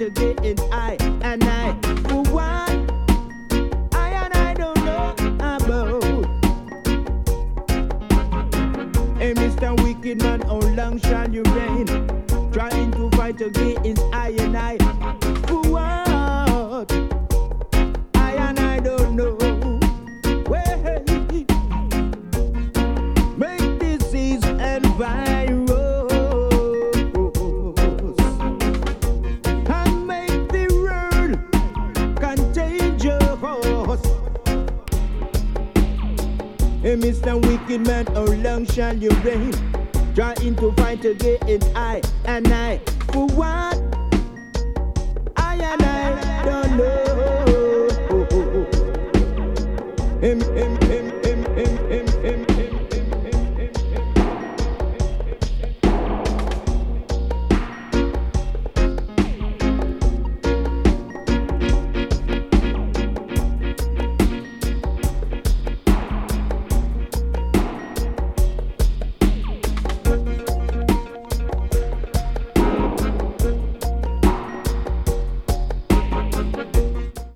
fight against I and I. For what? I and I don't know about. Hey, Mr. Wicked Man, how long shall you reign? Trying to fight against I and I. For what? I and I don't know. Well, make disease and virus and make the world contagious. Hey, Mr. Wicked Man, how long shall you reign? Trying to fight against I and I. For what?